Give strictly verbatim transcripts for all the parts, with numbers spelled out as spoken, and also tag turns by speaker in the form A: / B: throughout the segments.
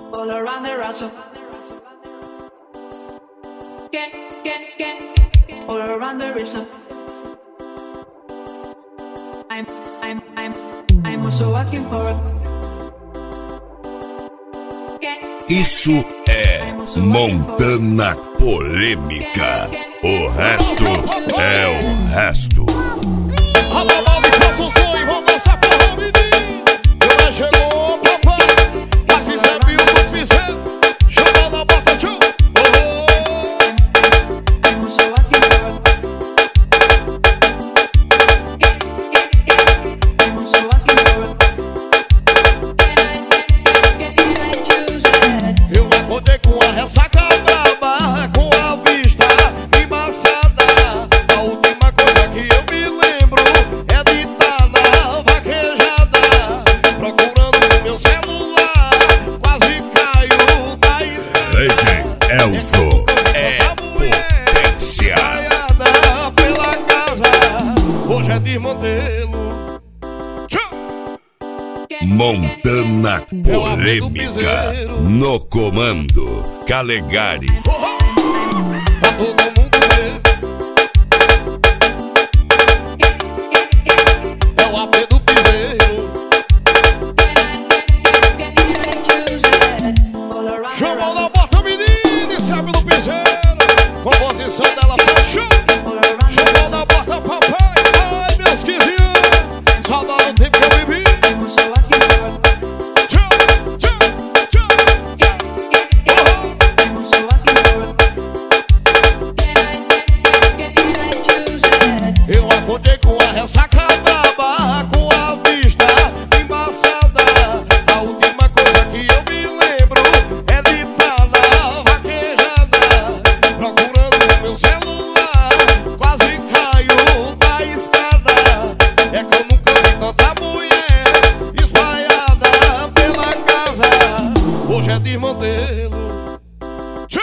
A: all around the russell. Get, get, get, all around the whistle. I'm, I'm, I'm, I'm also asking for it.
B: Isso é Montana Polêmica. O resto é o resto. Elzo é potência.
C: Pela casa, hoje é desmantelo.
B: Montana Polêmica no comando. Calegari.
C: Pra todo mundo ver. É o A P do piseiro. Chama na porta, menino, e sabe do piseiro. Composição dela paixão. Chama na porta, papai. Ai, meus quinze anos. Saudade do tempo que eu vivi. Eu acordei com a ressaca braba, com a vista embaçada. A última coisa que eu me lembro é de estar na vaquejada, procurando meu celular. Quase caio da escada. É que eu nunca vi tanta mulher espalhada pela casa. Hoje é desmantelo.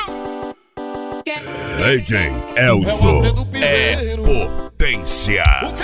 B: D J Elzo é potência.